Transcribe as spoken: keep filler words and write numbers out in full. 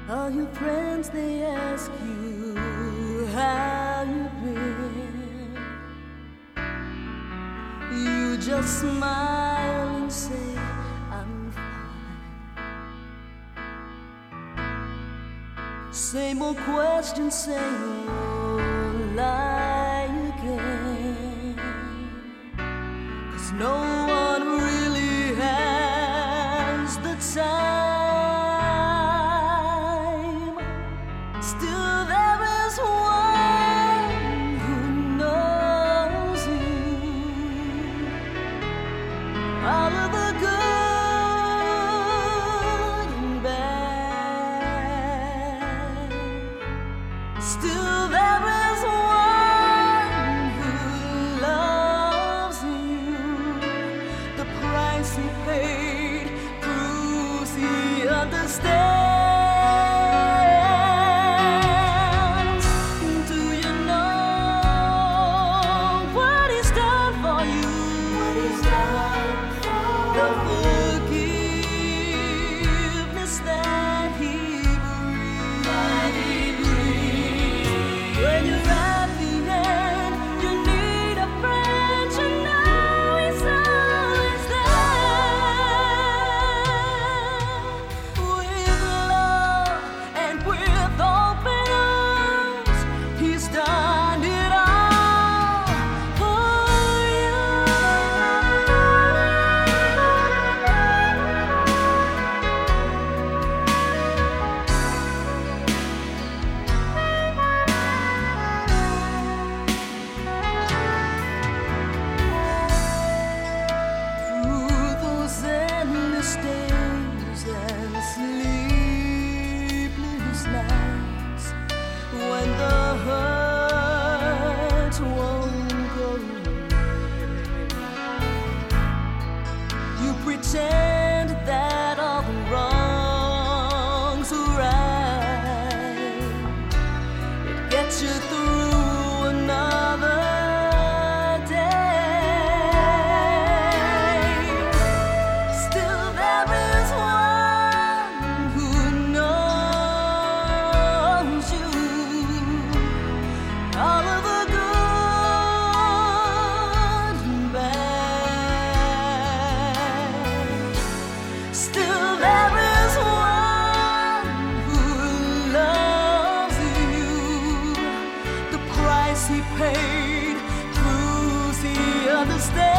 All your friends, they ask you how you've been. You just smile and say, I'm fine. Same old question, same old lie again. 'Cause no one really has the time. Still there is one who knows you. All of the good and bad. Still there is one who loves you. The price he paid proves he understands. When the hurt won't go away, you pretend that all the wrongs are right. It gets you through another day. Still there is one who knows you. All of the good and bad. Still there is one who loves you. The price he paid proves he understands.